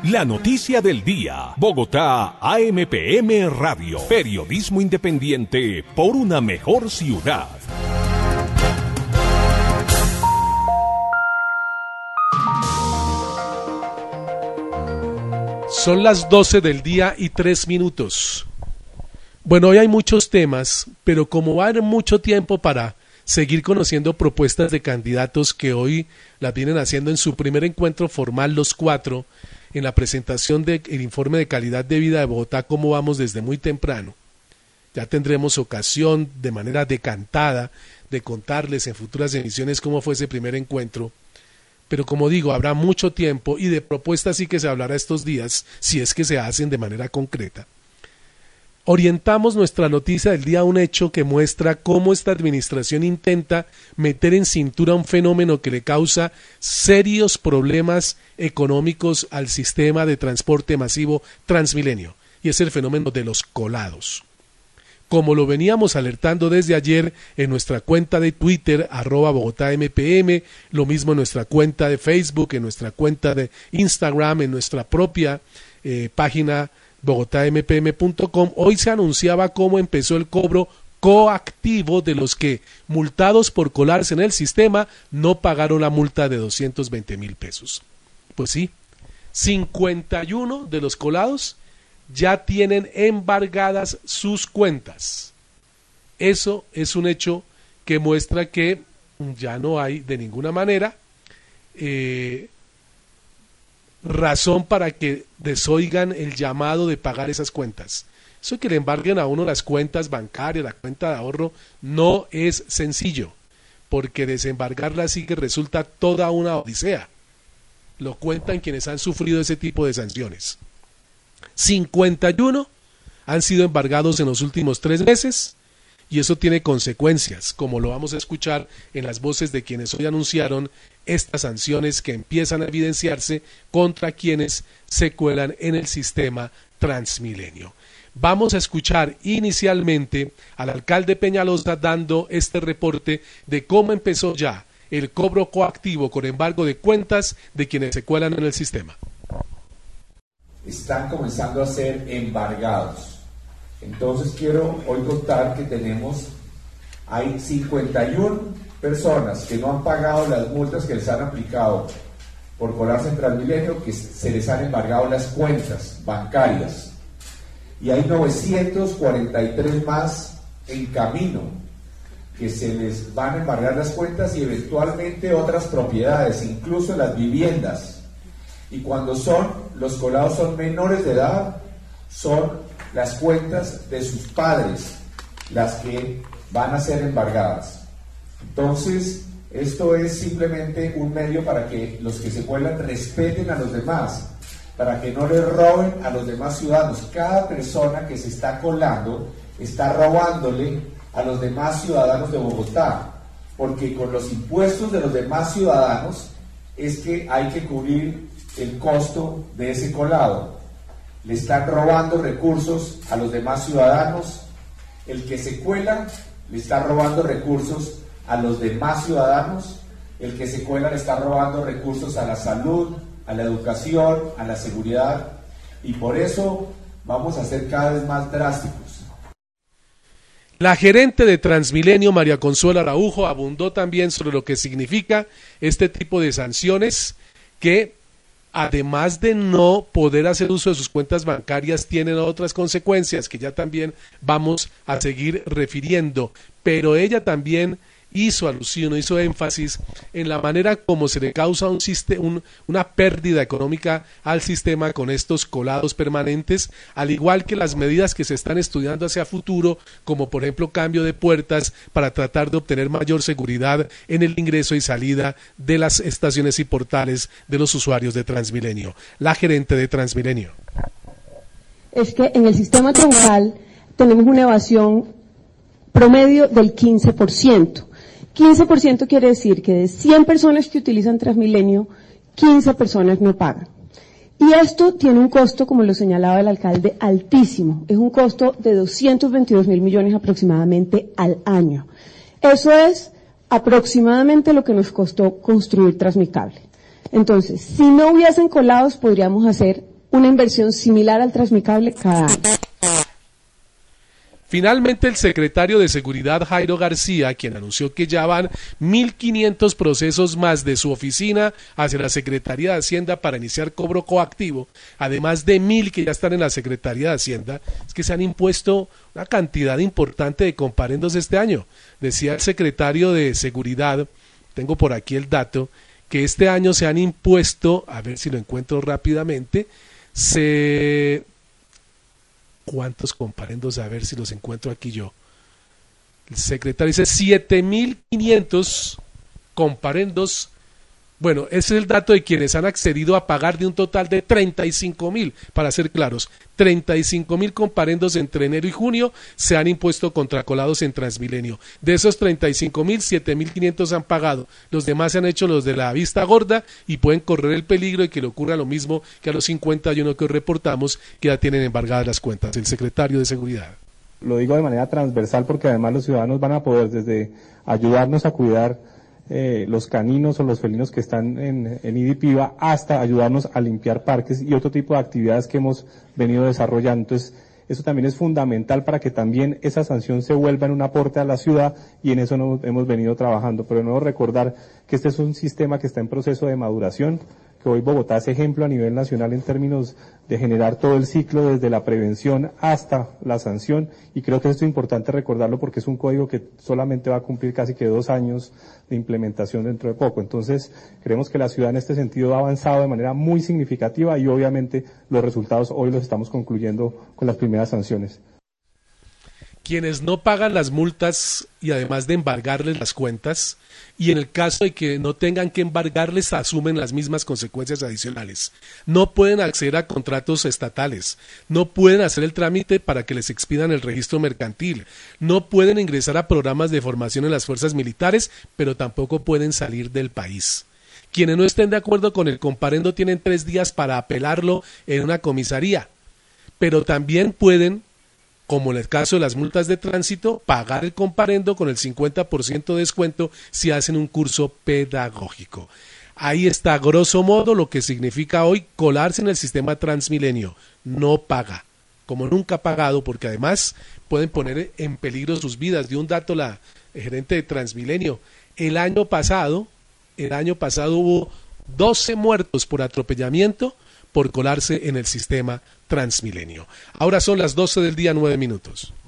La noticia del día. Bogotá, AMPM Radio. Periodismo independiente por una mejor ciudad. Son las 12 del día y 3 minutos. Bueno, hoy hay muchos temas, pero como va a haber mucho tiempo para seguir conociendo propuestas de candidatos que hoy las vienen haciendo en su primer encuentro formal los 4, en la presentación del informe de calidad de vida de Bogotá, cómo vamos desde muy temprano. Ya tendremos ocasión de manera decantada de contarles en futuras emisiones cómo fue ese primer encuentro. Pero como digo, habrá mucho tiempo y de propuestas sí que se hablará estos días, si es que se hacen de manera concreta. Orientamos nuestra noticia del día a un hecho que muestra cómo esta administración intenta meter en cintura un fenómeno que le causa serios problemas económicos al sistema de transporte masivo Transmilenio, y es el fenómeno de los colados. Como lo veníamos alertando desde ayer en nuestra cuenta de Twitter, @BogotáMPM, lo mismo en nuestra cuenta de Facebook, en nuestra cuenta de Instagram, en nuestra propia página bogotampm.com, hoy se anunciaba cómo empezó el cobro coactivo de los que, multados por colarse en el sistema, no pagaron la multa de 220,000 pesos. Pues sí, 51 de los colados ya tienen embargadas sus cuentas. Eso es un hecho que muestra que ya no hay de ninguna manera razón para que desoigan el llamado de pagar esas cuentas. Eso que le embarguen a uno las cuentas bancarias, la cuenta de ahorro, no es sencillo, porque desembargarla sí que resulta toda una odisea. Lo cuentan quienes han sufrido ese tipo de sanciones. 51 han sido embargados en los últimos 3 meses, y eso tiene consecuencias, como lo vamos a escuchar en las voces de quienes hoy anunciaron estas sanciones que empiezan a evidenciarse contra quienes se cuelan en el sistema Transmilenio. Vamos a escuchar inicialmente al alcalde Peñalosa dando este reporte de cómo empezó ya el cobro coactivo con embargo de cuentas de quienes se cuelan en el sistema. Están comenzando a ser embargados. Entonces quiero hoy contar que hay 51 personas que no han pagado las multas que les han aplicado por colarse en Transmilenio, que se les han embargado las cuentas bancarias. Y hay 943 más en camino que se les van a embargar las cuentas y eventualmente otras propiedades, incluso las viviendas. Y cuando los colados son menores de edad, son las cuentas de sus padres las que van a ser embargadas. Entonces, esto es simplemente un medio para que los que se cuelan respeten a los demás, para que no les roben a los demás ciudadanos. Cada persona que se está colando está robándole a los demás ciudadanos de Bogotá, porque con los impuestos de los demás ciudadanos es que hay que cubrir el costo de ese colado. Le están robando recursos a los demás ciudadanos. El que se cuela le está robando recursos a los demás ciudadanos. El que se cuela le está robando recursos a la salud, a la educación, a la seguridad, y por eso vamos a ser cada vez más drásticos. La gerente de Transmilenio, María Consuelo Araujo, abundó también sobre lo que significa este tipo de sanciones que, además de no poder hacer uso de sus cuentas bancarias, tienen otras consecuencias que ya también vamos a seguir refiriendo, pero ella también hizo alusión, hizo énfasis en la manera como se le causa una pérdida económica al sistema con estos colados permanentes, al igual que las medidas que se están estudiando hacia futuro, como por ejemplo cambio de puertas para tratar de obtener mayor seguridad en el ingreso y salida de las estaciones y portales de los usuarios de Transmilenio. La gerente de Transmilenio. Es que en el sistema troncal tenemos una evasión promedio del 15%. 15% quiere decir que de 100 personas que utilizan Transmilenio, 15 personas no pagan. Y esto tiene un costo, como lo señalaba el alcalde, altísimo. Es un costo de 222.000 millones aproximadamente al año. Eso es aproximadamente lo que nos costó construir Transmicable. Entonces, si no hubiesen colados, podríamos hacer una inversión similar al Transmicable cada año. Finalmente, el secretario de Seguridad, Jairo García, quien anunció que ya van 1.500 procesos más de su oficina hacia la Secretaría de Hacienda para iniciar cobro coactivo, además de 1.000 que ya están en la Secretaría de Hacienda, es que se han impuesto una cantidad importante de comparendos este año. Decía el secretario de Seguridad, tengo por aquí el dato, que este año se han impuesto, a ver si lo encuentro rápidamente, ¿cuántos comparendos? A ver si los encuentro aquí yo. El secretario dice 7.500 comparendos. Bueno, ese es el dato de quienes han accedido a pagar de un total de 35.000, para ser claros. 35.000 comparendos entre enero y junio se han impuesto contracolados en Transmilenio. De esos 35.000, 7.500 han pagado. Los demás se han hecho los de la vista gorda y pueden correr el peligro de que le ocurra lo mismo que a los 51 que hoy reportamos que ya tienen embargadas las cuentas. El secretario de Seguridad. Lo digo de manera transversal porque además los ciudadanos van a poder desde ayudarnos a cuidar los caninos o los felinos que están en IDIPIVA hasta ayudarnos a limpiar parques y otro tipo de actividades que hemos venido desarrollando. Entonces, eso también es fundamental para que también esa sanción se vuelva en un aporte a la ciudad y en eso hemos venido trabajando. Pero de nuevo recordar que este es un sistema que está en proceso de maduración, que hoy Bogotá es ejemplo a nivel nacional en términos de generar todo el ciclo desde la prevención hasta la sanción, y creo que esto es importante recordarlo porque es un código que solamente va a cumplir casi que 2 años de implementación dentro de poco. Entonces, creemos que la ciudad en este sentido ha avanzado de manera muy significativa y obviamente los resultados hoy los estamos concluyendo con las primeras sanciones. Quienes no pagan las multas y además de embargarles las cuentas, y en el caso de que no tengan que embargarles, asumen las mismas consecuencias adicionales. No pueden acceder a contratos estatales, no pueden hacer el trámite para que les expidan el registro mercantil, no pueden ingresar a programas de formación en las fuerzas militares, pero tampoco pueden salir del país. Quienes no estén de acuerdo con el comparendo tienen 3 días para apelarlo en una comisaría, pero también pueden, como en el caso de las multas de tránsito, pagar el comparendo con el 50% de descuento si hacen un curso pedagógico. Ahí está, grosso modo, lo que significa hoy colarse en el sistema Transmilenio. No paga, como nunca ha pagado, porque además pueden poner en peligro sus vidas. Dio un dato la gerente de Transmilenio. El año pasado hubo 12 muertos por atropellamiento por colarse en el sistema Transmilenio. Ahora son las 12 del día, 9 minutos.